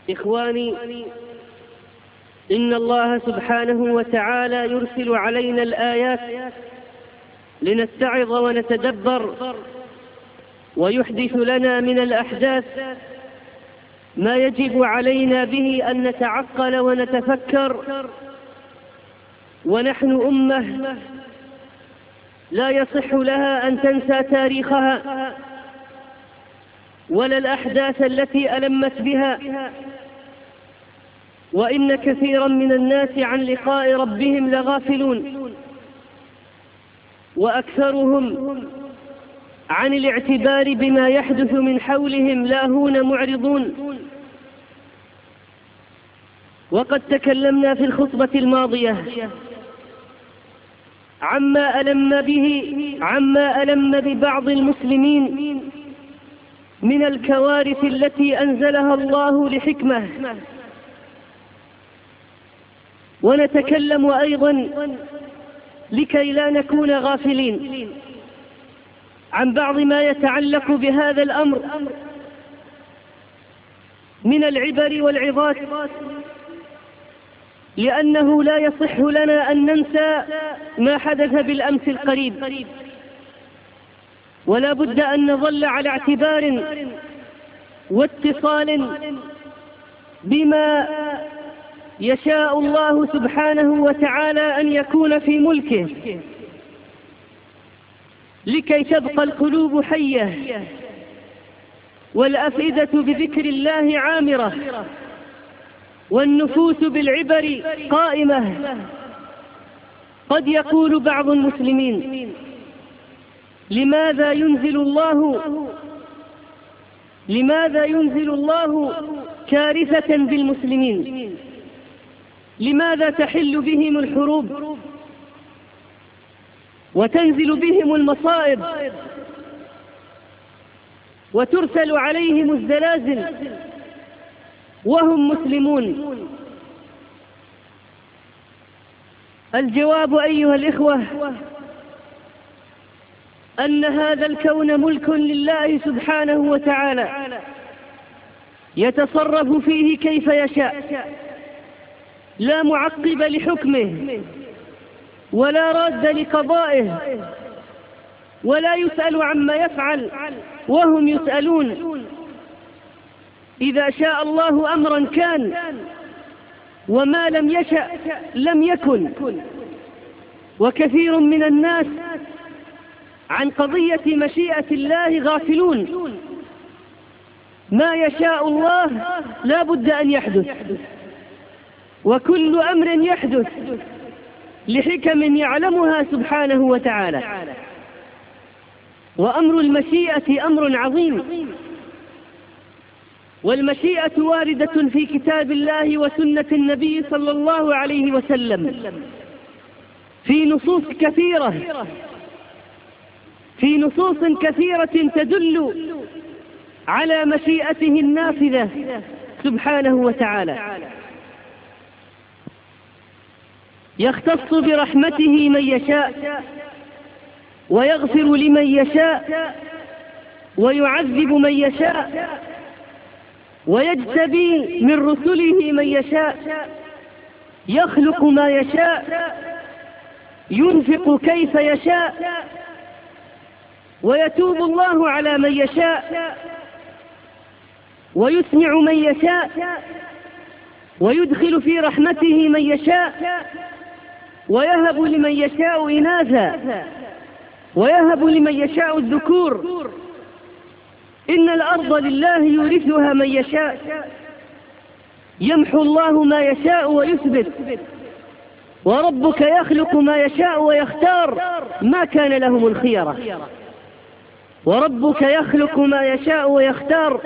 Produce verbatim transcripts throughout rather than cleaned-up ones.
إخواني، إن الله سبحانه وتعالى يرسل علينا الآيات لنتعظ ونتدبر، ويحدث لنا من الأحداث ما يجب علينا به أن نتعقل ونتفكر. ونحن أمة لا يصح لها أن تنسى تاريخها ولا الأحداث التي ألمت بها، وإن كثيرا من الناس عن لقاء ربهم لغافلون، وأكثرهم عن الاعتبار بما يحدث من حولهم لاهون معرضون. وقد تكلمنا في الخطبة الماضية عما ألم به عما ألم ببعض المسلمين من الكوارث التي أنزلها الله لحكمة، ونتكلم أيضا لكي لا نكون غافلين عن بعض ما يتعلق بهذا الأمر من العبر والعظات، لأنه لا يصح لنا أن ننسى ما حدث بالأمس القريب، ولا بد أن نظل على اعتبار واتصال بما يشاء الله سبحانه وتعالى أن يكون في ملكه، لكي تبقى القلوب حية والأفئدة بذكر الله عامرة والنفوس بالعبر قائمة. قد يقول بعض المسلمين: لماذا ينزل الله لماذا ينزل الله كارثة بالمسلمين؟ لماذا تحل بهم الحروب وتنزل بهم المصائب وترسل عليهم الزلازل وهم مسلمون؟ الجواب أيها الإخوة أن هذا الكون ملك لله سبحانه وتعالى، يتصرف فيه كيف يشاء، لا معقب لحكمه ولا راد لقضائه، ولا يسأل عما يفعل وهم يسألون. إذا شاء الله أمرا كان، وما لم يشأ لم يكن. وكثير من الناس عن قضية مشيئة الله غافلون. ما يشاء الله لا بد أن يحدث، وكل أمر يحدث لحكم يعلمها سبحانه وتعالى. وأمر المشيئة أمر عظيم، والمشيئة واردة في كتاب الله وسنة النبي صلى الله عليه وسلم في نصوص كثيرة في نصوص كثيرة تدل على مشيئته النافذة سبحانه وتعالى. يختص برحمته من يشاء ويغفر لمن يشاء ويعذب من يشاء ويجتبي من رسله من يشاء، يخلق ما يشاء، ينفق كيف يشاء، ويتوب الله على من يشاء، ويسمع من يشاء، ويدخل في رحمته من يشاء، ويهب لمن يشاء إناثا، ويهب لمن يشاء الذكور. إن الأرض لله يورثها من يشاء، يمحو الله ما يشاء ويثبت، وربك يخلق ما يشاء ويختار، ما كان لهم الخيرة. وربك يخلق ما يشاء ويختار،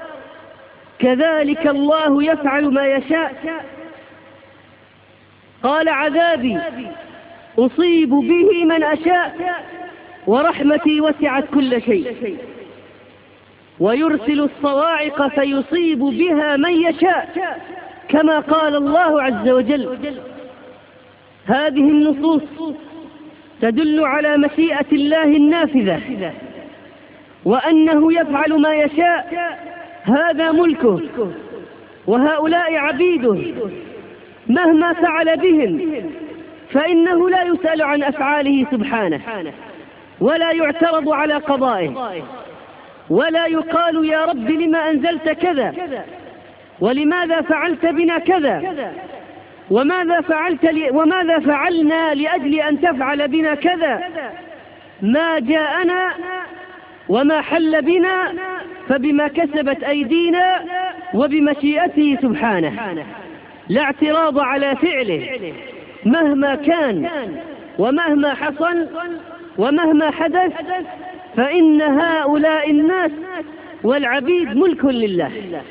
كذلك الله يفعل ما يشاء. قال: عذابي أصيب به من أشاء، ورحمتي وسعت كل شيء. ويرسل الصواعق فيصيب بها من يشاء، كما قال الله عز وجل. هذه النصوص تدل على مشيئة الله النافذة، وأنه يفعل ما يشاء، هذا ملكه. وهؤلاء عبيده مهما فعل بهم، فإنه لا يسأل عن أفعاله سبحانه، ولا يعترض على قضائه، ولا يقال يا رب لما أنزلت كذا، ولماذا فعلت بنا كذا، وماذا فعلت لي وماذا فعلنا لأجل أن تفعل بنا كذا. ما جاءنا وما حل بنا فبما كسبت أيدينا وبمشيئته سبحانه، لا اعتراض على فعله مهما كان ومهما حصل ومهما حدث، فإن هؤلاء الناس والعبيد ملك لله.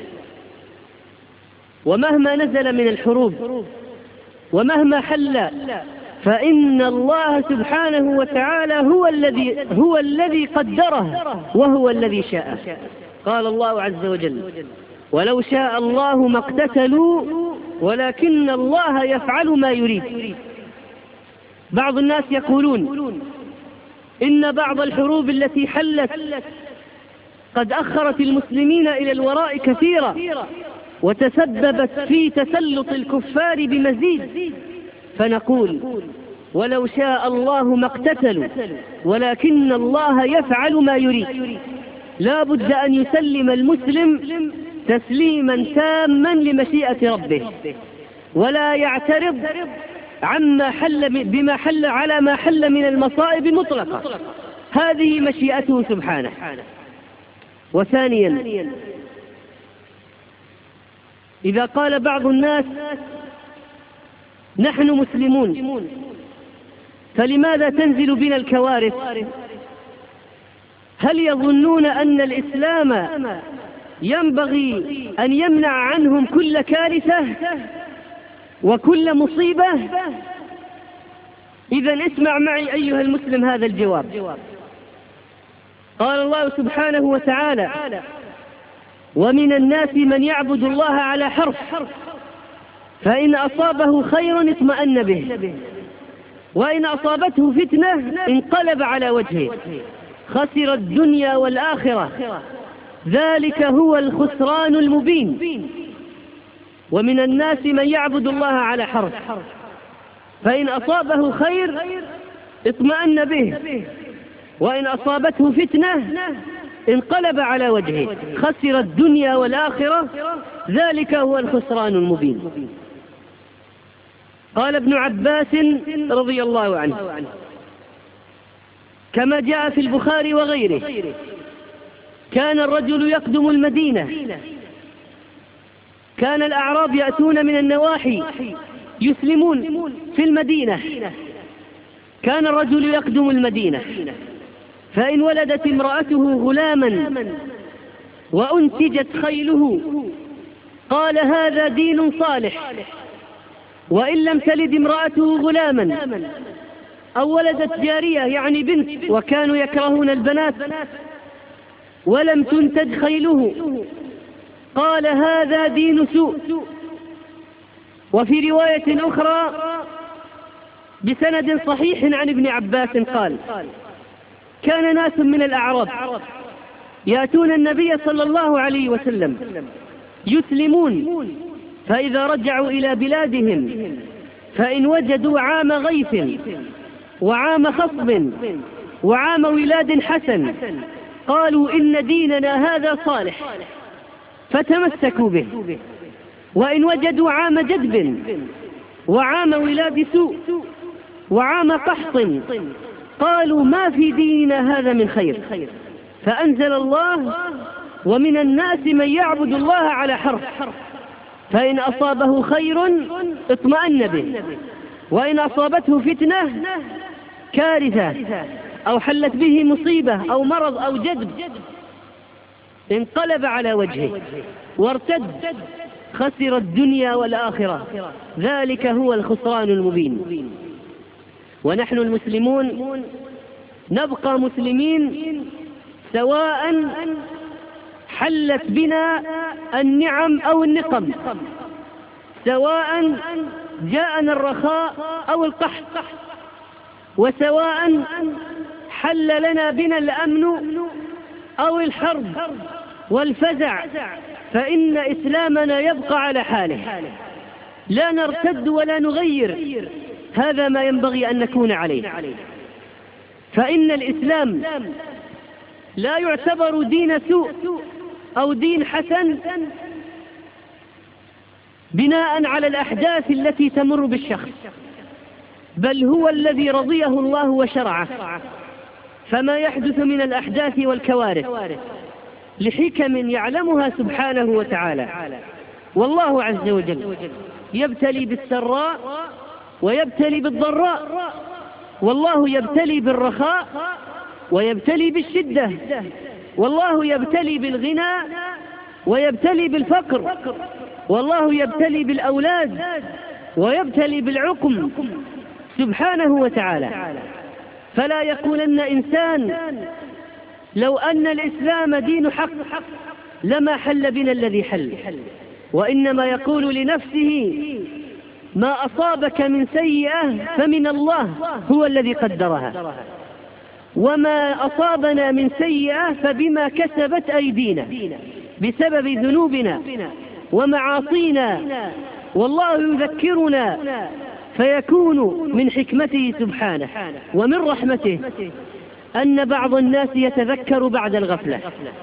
ومهما نزل من الحروب ومهما حل، فإن الله سبحانه وتعالى هو الذي هو الذي قدره وهو الذي شاء. قال الله عز وجل: ولو شاء الله ما اقتتلوا ولكن الله يفعل ما يريد. بعض الناس يقولون إن بعض الحروب التي حلت قد أخرت المسلمين إلى الوراء كثيرا، وتسببت في تسلط الكفار بمزيد، فنقول: ولو شاء الله ما اقتتلوا ولكن الله يفعل ما يريد. لا بد أن يسلم المسلم تسليما تاما لمشيئة ربه، ولا يعترض عما حل بما حل على ما حل من المصائب مطلقا، هذه مشيئته سبحانه. وثانيا، إذا قال بعض الناس: نحن مسلمون فلماذا تنزل بنا الكوارث؟ هل يظنون أن الإسلام ينبغي أن يمنع عنهم كل كارثة وكل مصيبة؟ إذن اسمع معي أيها المسلم هذا الجواب. قال الله سبحانه وتعالى: ومن الناس من يعبد الله على حرف، فإن أصابه خير اطمأن به، وإن أصابته فتنة انقلب على وجهه، خسر الدنيا والآخرة، ذلك هو الخسران المبين. ومن الناس من يعبد الله على حرف، فإن أصابه خير اطمأن به، وإن أصابته فتنة انقلب على وجهه، خسر الدنيا والآخرة، ذلك هو الخسران المبين. قال ابن عباس رضي الله عنه كما جاء في البخاري وغيره: كان الرجل يقدم المدينة، كان الأعراب يأتون من النواحي يسلمون في المدينة، كان الرجل يقدم المدينة، فإن ولدت امرأته غلاما وأنتجت خيله قال: هذا دين صالح. وإن لم تلد امرأته غلاما أو ولدت جارية يعني بنت، وكانوا يكرهون البنات، ولم تنتج خيله قال: هذا دين سوء. وفي رواية أخرى بسند صحيح عن ابن عباس قال: كان ناس من الأعراب يأتون النبي صلى الله عليه وسلم يسلمون، فإذا رجعوا إلى بلادهم فإن وجدوا عام غيث وعام خصب وعام ولاد حسن قالوا: إن ديننا هذا صالح، فتمسكوا به. وإن وجدوا عام جدب وعام ولاد سوء وعام قحط قالوا: ما في ديننا هذا من خير. فأنزل الله: ومن الناس من يعبد الله على حرف، فإن أصابه خير اطمأن به، وإن أصابته فتنة كارثة أو حلت به مصيبة أو مرض أو جدب انقلب على وجهه وارتد، خسر الدنيا والآخرة، ذلك هو الخسران المبين. ونحن المسلمون نبقى مسلمين سواء حلت بنا النعم أو النقم، سواء جاءنا الرخاء أو القحط، وسواء حل لنا بنا الأمن أو الحرب والفزع، فإن إسلامنا يبقى على حاله، لا نرتد ولا نغير. هذا ما ينبغي أن نكون عليه، فإن الإسلام لا يعتبر دين سوء أو دين حسن بناء على الأحداث التي تمر بالشخص، بل هو الذي رضيه الله وشرعه. فما يحدث من الأحداث والكوارث لحكم يعلمها سبحانه وتعالى، والله عز وجل يبتلي بالسراء ويبتلي بالضراء، والله يبتلي بالرخاء ويبتلي بالشدة، والله يبتلي بالغنى ويبتلي بالفقر، والله يبتلي بالأولاد ويبتلي بالعقم سبحانه وتعالى. فلا يقولن إنسان لو أن الإسلام دين حق لما حل بنا الذي حل، وإنما يقول لنفسه ما أصابك من سيئة فمن الله هو الذي قدرها، وما أصابنا من سيئة فبما كسبت أيدينا بسبب ذنوبنا ومعاصينا، والله يذكرنا فيكون من حكمته سبحانه ومن رحمته أن بعض الناس يتذكر بعد الغفلة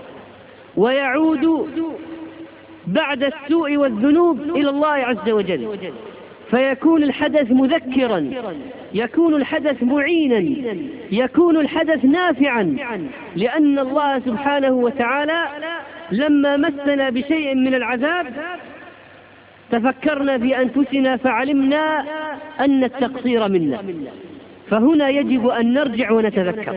ويعود بعد السوء والذنوب إلى الله عز وجل، فيكون الحدث مذكرا، يكون الحدث معينا، يكون الحدث نافعا، لأن الله سبحانه وتعالى لما مسنا بشيء من العذاب تفكرنا في أنفسنا فعلمنا أن التقصير منا، فهنا يجب أن نرجع ونتذكر.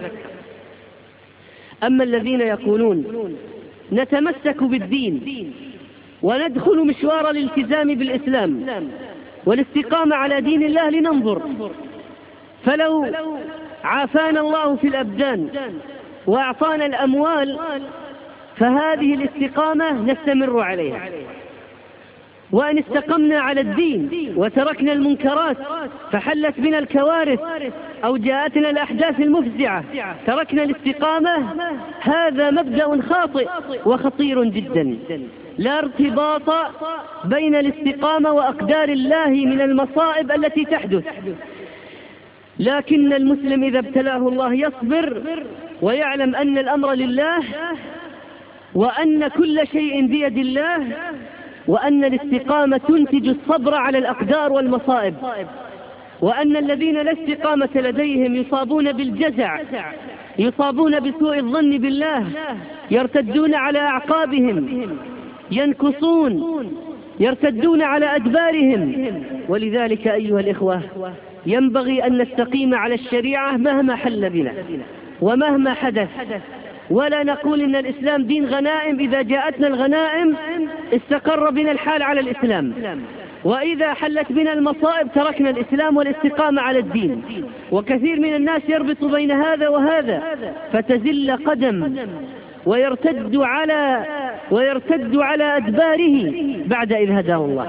أما الذين يقولون نتمسك بالدين وندخل مشوار الالتزام بالإسلام والاستقامة على دين الله لننظر، فلو عافانا الله في الأبدان وأعطانا الأموال فهذه الاستقامة نستمر عليها، وأن استقمنا على الدين وتركنا المنكرات فحلت بنا الكوارث أو جاءتنا الأحداث المفزعة تركنا الاستقامة، هذا مبدأ خاطئ وخطير جدا. لا ارتباط بين الاستقامة وأقدار الله من المصائب التي تحدث، لكن المسلم إذا ابتلاه الله يصبر ويعلم أن الأمر لله وأن كل شيء بيد الله، وأن الاستقامة تنتج الصبر على الأقدار والمصائب، وأن الذين لا استقامة لديهم يصابون بالجزع، يصابون بسوء الظن بالله، يرتدون على أعقابهم، ينكصون، يرتدون على أدبارهم. ولذلك أيها الإخوة ينبغي أن نستقيم على الشريعة مهما حل بنا ومهما حدث، ولا نقول إن الإسلام دين غنائم، إذا جاءتنا الغنائم استقر بنا الحال على الإسلام، وإذا حلت بنا المصائب تركنا الإسلام والاستقامة على الدين. وكثير من الناس يربط بين هذا وهذا فتزل قدم ويرتد على ويرتد على أدباره بعد إذ هداه الله.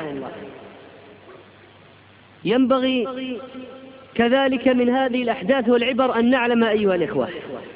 ينبغي كذلك من هذه الأحداث والعبر أن نعلم أيها الإخوة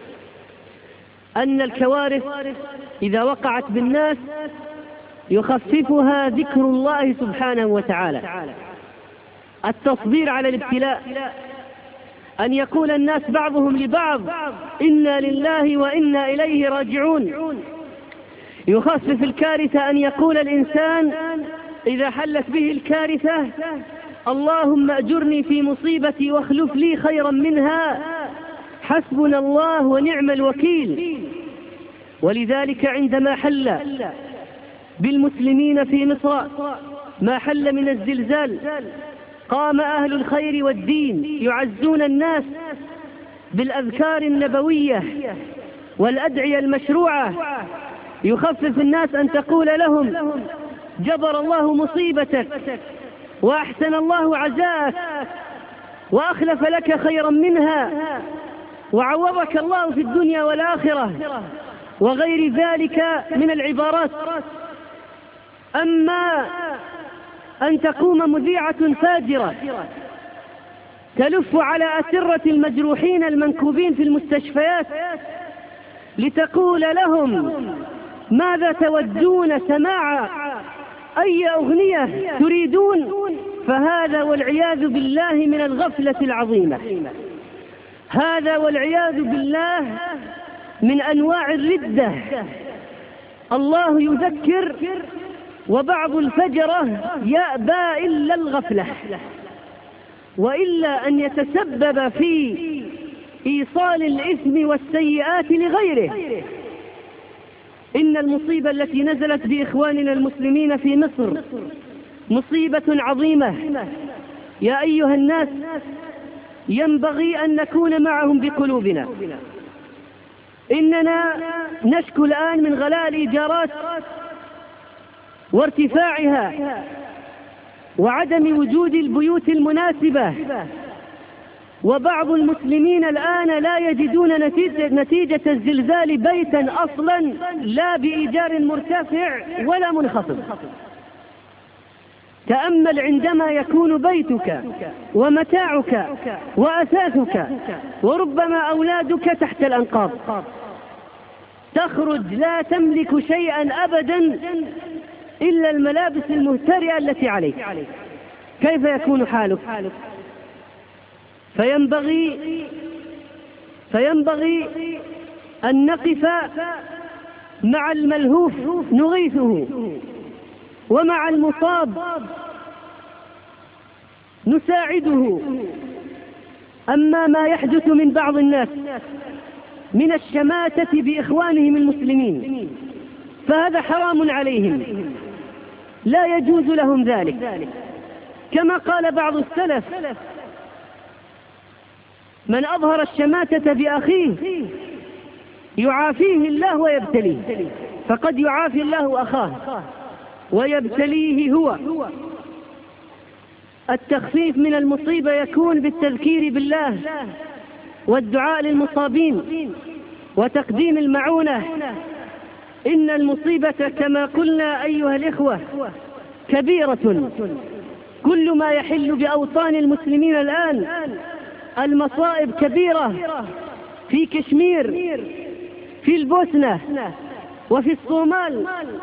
أن الكوارث إذا وقعت بالناس يخففها ذكر الله سبحانه وتعالى، التصبير على الابتلاء، أن يقول الناس بعضهم لبعض إنا لله وإنا إليه راجعون. يخفف الكارثة أن يقول الإنسان إذا حلت به الكارثة اللهم أجرني في مصيبتي واخلف لي خيرا منها، حسبنا الله ونعم الوكيل. ولذلك عندما حل بالمسلمين في مصر ما حل من الزلزال قام أهل الخير والدين يعزون الناس بالأذكار النبوية والأدعية المشروعة، يخفف الناس أن تقول لهم جبر الله مصيبتك وأحسن الله عزاءك وأخلف لك خيرا منها وعوضك الله في الدنيا والآخرة وغير ذلك من العبارات. أما أن تقوم مذيعة فاجرة تلف على أسرة المجروحين المنكوبين في المستشفيات لتقول لهم ماذا تودون سماع أي أغنية تريدون؟ فهذا والعياذ بالله من الغفلة العظيمة، هذا والعياذ بالله من أنواع الردة. الله يذكر وبعض الفجرة يأبى إلا الغفلة، وإلا أن يتسبب في إيصال الإثم والسيئات لغيره. إن المصيبة التي نزلت بإخواننا المسلمين في مصر مصيبة عظيمة. يا أيها الناس، ينبغي أن نكون معهم بقلوبنا. إننا نشكو الآن من غلاء الإيجارات وارتفاعها وعدم وجود البيوت المناسبة، وبعض المسلمين الآن لا يجدون نتيجة الزلزال بيتا أصلا، لا بإيجار مرتفع ولا منخفض. تأمل عندما يكون بيتك ومتاعك وأثاثك وربما أولادك تحت الأنقاض، تخرج لا تملك شيئا أبدا إلا الملابس المهترئة التي عليك، كيف يكون حالك؟ فينبغي فينبغي أن نقف مع الملهوف نغيثه، ومع المصاب نساعده. أما ما يحدث من بعض الناس من الشماتة بإخوانهم المسلمين فهذا حرام عليهم، لا يجوز لهم ذلك. كما قال بعض السلف: من أظهر الشماتة بأخيه يعافيه الله ويبتليه، فقد يعافي الله أخاه ويبتليه هو. التخفيف من المصيبة يكون بالتذكير بالله والدعاء للمصابين وتقديم المعونة. إن المصيبة كما قلنا أيها الإخوة كبيرة، كل ما يحل بأوطان المسلمين الآن المصائب كبيرة، في كشمير، في البوسنة، وفي الصومال،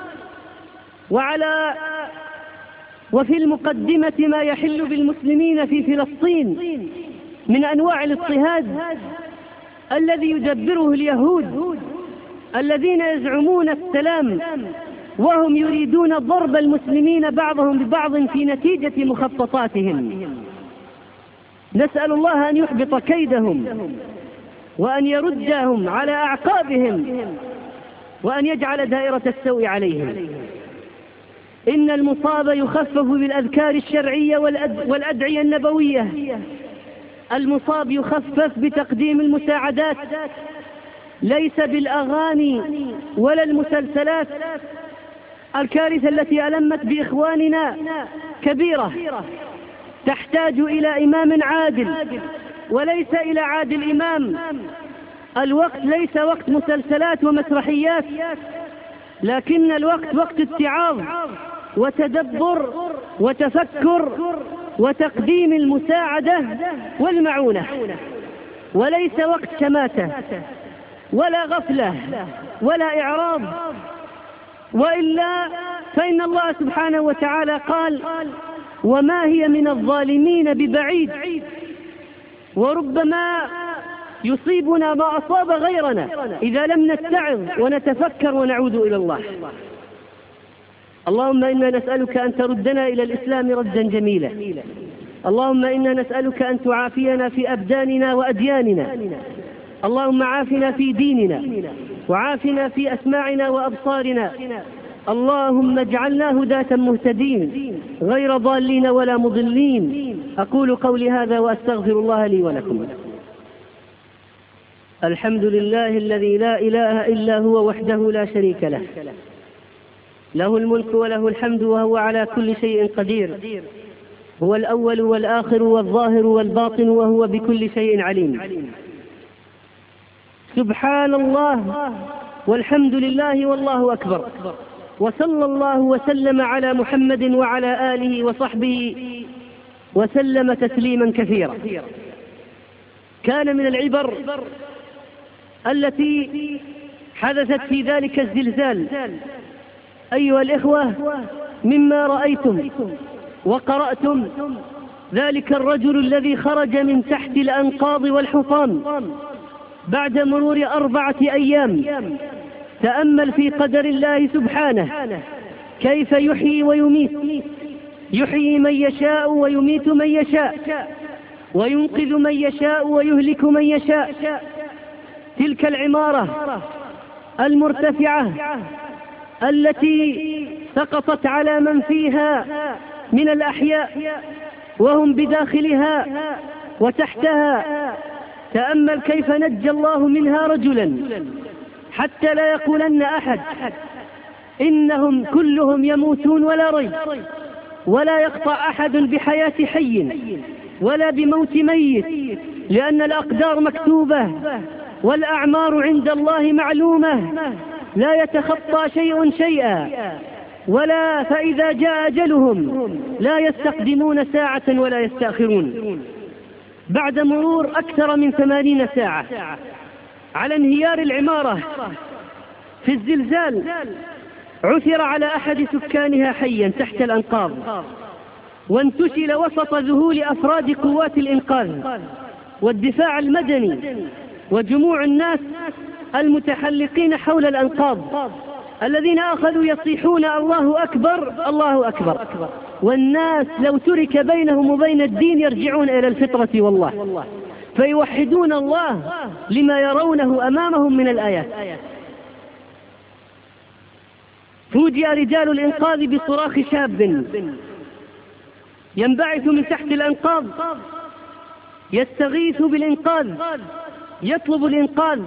وعلى وفي المقدمة ما يحل بالمسلمين في فلسطين من أنواع الاضطهاد الذي يدبره اليهود الذين يزعمون السلام وهم يريدون ضرب المسلمين بعضهم ببعض في نتيجة مخططاتهم. نسأل الله أن يحبط كيدهم وأن يردهم على أعقابهم وأن يجعل دائرة السوء عليهم. إن المصاب يخفف بالأذكار الشرعية والأدعية النبوية. المصاب يخفف بتقديم المساعدات، ليس بالأغاني ولا المسلسلات. الكارثة التي ألمت بإخواننا كبيرة، تحتاج إلى إمام عادل وليس إلى عادل إمام. الوقت ليس وقت مسلسلات ومسرحيات، لكن الوقت وقت اتعاظ وتدبر وتفكر وتقديم المساعدة والمعونة، وليس وقت شماتة ولا غفلة ولا إعراض. وإلا فإن الله سبحانه وتعالى قال: وما هي من الظالمين ببعيد. وربما يصيبنا ما أصاب غيرنا إذا لم نتعظ ونتفكر ونعود إلى الله. اللهم إنا نسألك أن تردنا إلى الإسلام ردا جميلا. اللهم إنا نسألك أن تعافينا في أبداننا وأدياننا. اللهم عافنا في ديننا وعافنا في أسماعنا وأبصارنا. اللهم اجعلنا هداة مهتدين غير ضالين ولا مضلين. أقول قولي هذا وأستغفر الله لي ولكم. الحمد لله الذي لا إله إلا هو وحده لا شريك له، له الملك وله الحمد وهو على كل شيء قدير. هو الأول والآخر والظاهر والباطن وهو بكل شيء عليم. سبحان الله والحمد لله والله أكبر، وصلى الله وسلم على محمد وعلى آله وصحبه وسلم تسليما كثيرا. كان من العبر التي حدثت في ذلك الزلزال أيها الإخوة مما رأيتم وقرأتم، ذلك الرجل الذي خرج من تحت الأنقاض والحطام بعد مرور أربعة أيام تأمل في قدر الله سبحانه كيف يحيي ويميت، يحيي من يشاء ويميت من يشاء، وينقذ من يشاء ويهلك من يشاء. تلك العمارة المرتفعة التي سقطت على من فيها من الأحياء وهم بداخلها وتحتها، تأمل كيف نجى الله منها رجلا حتى لا يقولن أحد إنهم كلهم يموتون ولا ريب، ولا يقطع أحد بحياة حي ولا بموت ميت، لأن الأقدار مكتوبة والأعمار عند الله معلومة، لا يتخطى شيء شيئا، ولا فإذا جاء أجلهم لا يستقدمون ساعة ولا يستأخرون. بعد مرور أكثر من ثمانين ساعة على انهيار العمارة في الزلزال، عثر على أحد سكانها حيا تحت الأنقاض، وانتشل وسط ذهول أفراد قوات الإنقاذ والدفاع المدني وجموع الناس المتحلقين حول الأنقاض، الذين أخذوا يصيحون الله أكبر الله أكبر، والناس لو ترك بينهم وبين الدين يرجعون إلى الفطرة والله، فيوحدون الله لما يرونه أمامهم من الآيات. فوجئ رجال الإنقاذ بصراخ شاب ينبعث من تحت الأنقاض يستغيث بالإنقاذ، يطلب الإنقاذ،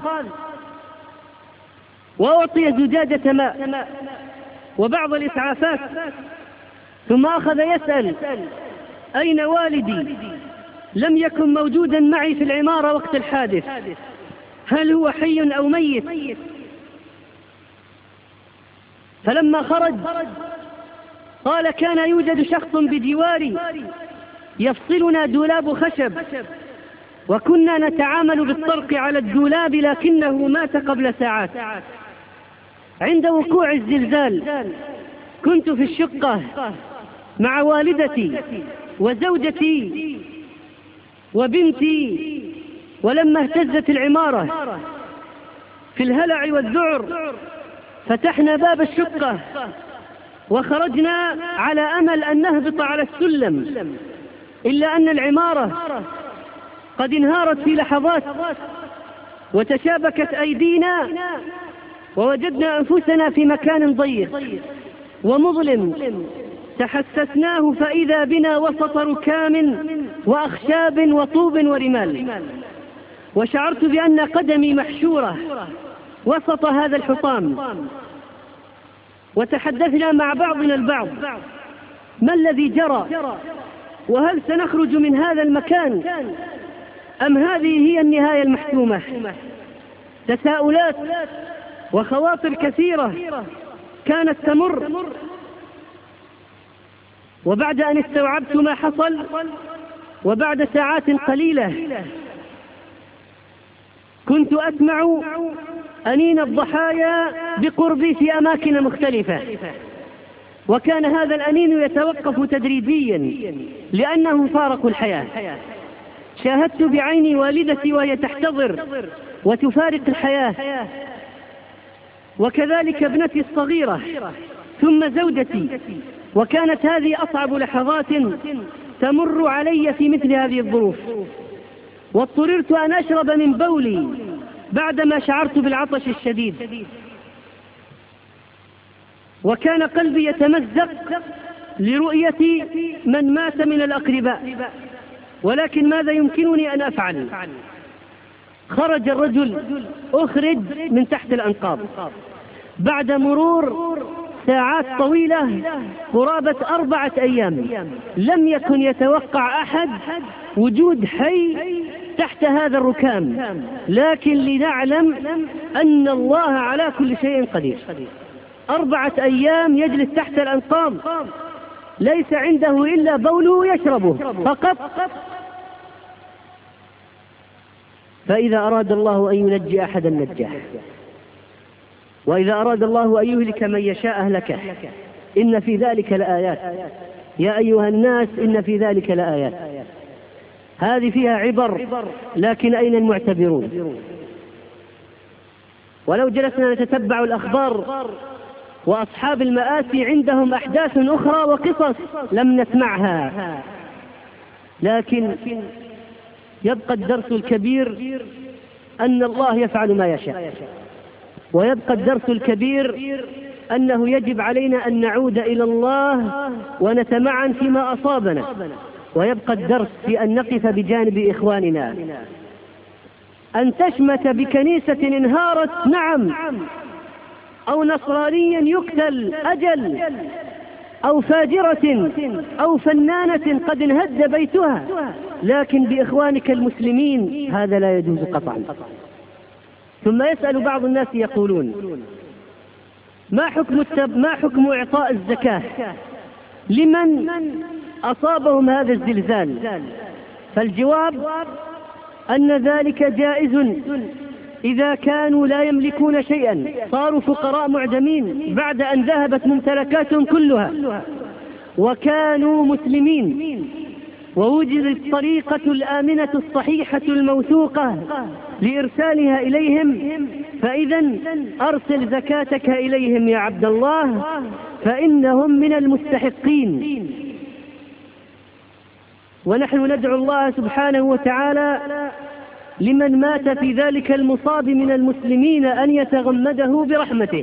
وأعطي زجاجة ماء وبعض الإسعافات، ثم أخذ يسأل أين والدي؟ لم يكن موجودا معي في العمارة وقت الحادث، هل هو حي أو ميت؟ فلما خرج قال كان يوجد شخص بجواري يفصلنا دولاب خشب، وكنا نتعامل بالطرق على الدولاب، لكنه مات قبل ساعات. عند وقوع الزلزال كنت في الشقة مع والدتي وزوجتي وبنتي، ولما اهتزت العمارة في الهلع والذعر فتحنا باب الشقة وخرجنا على أمل أن نهبط على السلم، إلا أن العمارة قد انهارت في لحظات وتشابكت أيدينا، ووجدنا أنفسنا في مكان ضيق ومظلم، تحسسناه فإذا بنا وسط ركام وأخشاب وطوب ورمال، وشعرت بأن قدمي محشورة وسط هذا الحطام. وتحدثنا مع بعضنا البعض ما الذي جرى، وهل سنخرج من هذا المكان أم هذه هي النهاية المحتومة؟ تساؤلات وخواطر كثيرة كانت تمر. وبعد أن استوعبت ما حصل، وبعد ساعات قليلة كنت أسمع أنين الضحايا بقربي في أماكن مختلفة، وكان هذا الأنين يتوقف تدريجيا لأنه فارق الحياة. شاهدت بعيني والدتي وهي تحتضر وتفارق الحياة، وكذلك ابنتي الصغيرة، ثم زوجتي، وكانت هذه أصعب لحظات تمر علي في مثل هذه الظروف. واضطررت أن أشرب من بولي بعدما شعرت بالعطش الشديد، وكان قلبي يتمزق لرؤية من مات من الأقرباء، ولكن ماذا يمكنني أن أفعل؟ خرج الرجل، أخرج من تحت الأنقاض بعد مرور ساعات طويلة قرابة أربعة أيام. لم يكن يتوقع أحد وجود حي تحت هذا الركام، لكن لنعلم أن الله على كل شيء قدير. أربعة أيام يجلس تحت الأنقاض، ليس عنده إلا بوله يشربه فقط. فإذا أراد الله أن ينجي أحدا نجاه. وإذا أراد الله أن يهلك من يشاء أهلكه. إن في ذلك لآيات يا أيها الناس إن في ذلك لآيات. هذه فيها عبر، لكن أين المعتبرون؟ ولو جلسنا نتتبع الأخبار وأصحاب المآسي عندهم أحداث أخرى وقصص لم نسمعها، لكن يبقى الدرس الكبير أن الله يفعل ما يشاء، ويبقى الدرس الكبير أنه يجب علينا أن نعود إلى الله ونتمعن فيما أصابنا، ويبقى الدرس في أن نقف بجانب إخواننا. أن تشمت بكنيسة انهارت، نعم، أو نصرانيا يقتل أجل، أو فاجرة أو فنانة قد انهد بيتها، لكن بإخوانك المسلمين هذا لا يجوز قطعا. ثم يسأل بعض الناس يقولون: ما حكم التب... ما حكم إعطاء الزكاة لمن أصابهم هذا الزلزال؟ فالجواب أن ذلك جائز إذا كانوا لا يملكون شيئا، صاروا فقراء معدمين بعد أن ذهبت ممتلكاتهم كلها، وكانوا مسلمين، ووجدت الطريقة الآمنة الصحيحة الموثوقة لإرسالها إليهم، فإذا أرسل زكاتك إليهم يا عبد الله، فإنهم من المستحقين. ونحن ندعو الله سبحانه وتعالى لمن مات في ذلك المصاب من المسلمين أن يتغمده برحمته.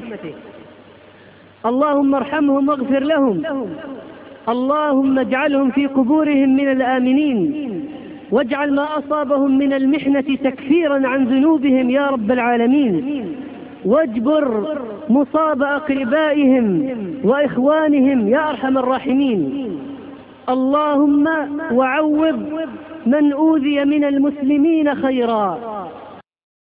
اللهم ارحمهم واغفر لهم، اللهم اجعلهم في قبورهم من الآمنين، واجعل ما أصابهم من المحنة تكفيرا عن ذنوبهم يا رب العالمين، واجبر مصاب أقربائهم وإخوانهم يا أرحم الراحمين. اللهم وعوض من أوذي من المسلمين خيرا،